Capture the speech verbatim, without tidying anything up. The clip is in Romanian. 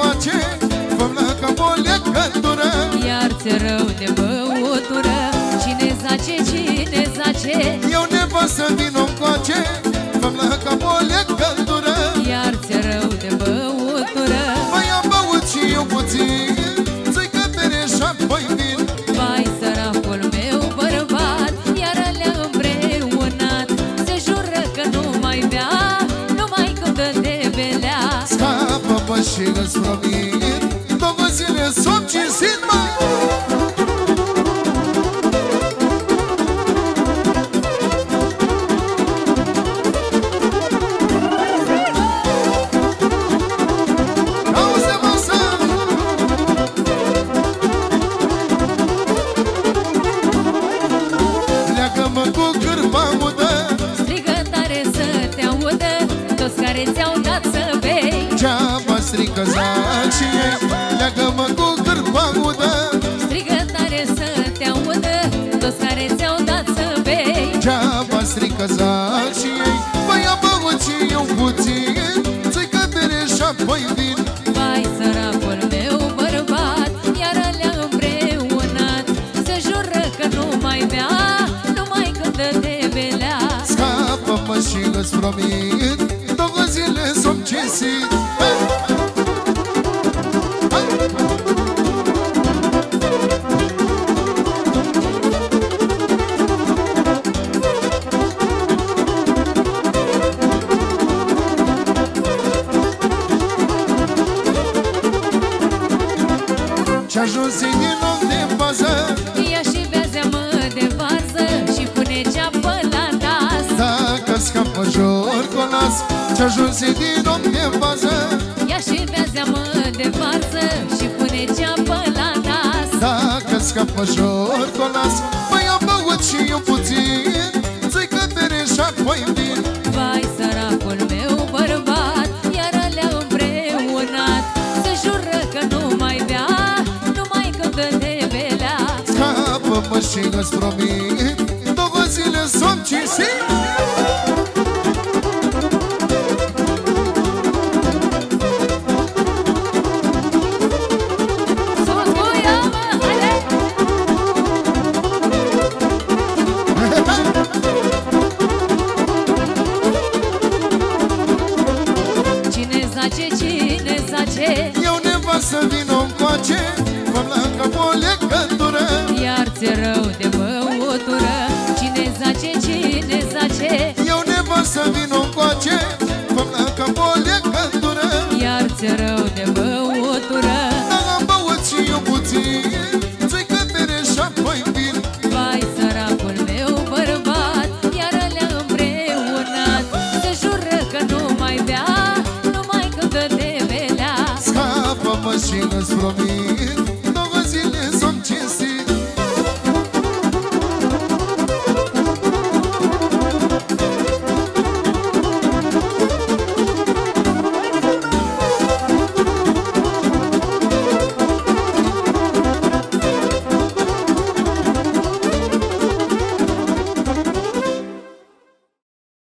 încoace, fă-mi la cap o legătură. Iar ți-e rău de băutură. Cine zace, cine zace? Eu nevastă vin încoace, fă-mi la cap o legătură. Iar ți-e rău de băutură. Mai am băut și eu puțin, țăi-că bere și apoi vin. Vai, săracul meu bărbat, iar le-a împreunat. Se jură că nu mai bea, numai când dă de belea. Scapă-mă și îți promit, două zile s-o-mi cinstit, mă. Ți-au dat să bei. Geaba strică zaci ei, leagă-mă cu cârpa udă. Strigă tare să te audă toți care ți-au dat să bei. Geaba strică zaci ei, mai am băut și eu puțin, țăi-că bere și apoi vin. Vai, săracul meu bărbat, iar le-a împreunat. Se jură că nu mai bea, numai când dă de belea. Scapă-mă și îți promit, două zile s-o-mi cinstit. Ce ajuns din om de bază, ia și bea zeamă de varză și pune ceapă la tas. dacă scapă jor cu nas, ce ajuns din om de bază. Ia și bea zeamă de varză și pune ceapă la tas. Dacă scapă jor cu nas, mai am băut și eu puțin, țăi-că bere și apoi vin. Vai, săracul meu bărbat, iar le-a împreunat. Se jură că nu mai bea, numai când dă de belea. Scapă-mă și îți promit, două zile s-o-mi cinstit. Eu nevastă vin încoace, fă-mi la cap o legătură. Iar ți-e rău de băutură. Cine zace, cine zace? Eu nevastă vin încoace, fă-mi la cap o legătură. Iar ți-e rău de băutură. Dar am băut și eu puțin, țăi-că bere și apoi vin. Vai, săracul meu bărbat, iar le-a împreunat. Se jură că nu mai bea, numai când dă de belea. Scapă-mă și îți promit,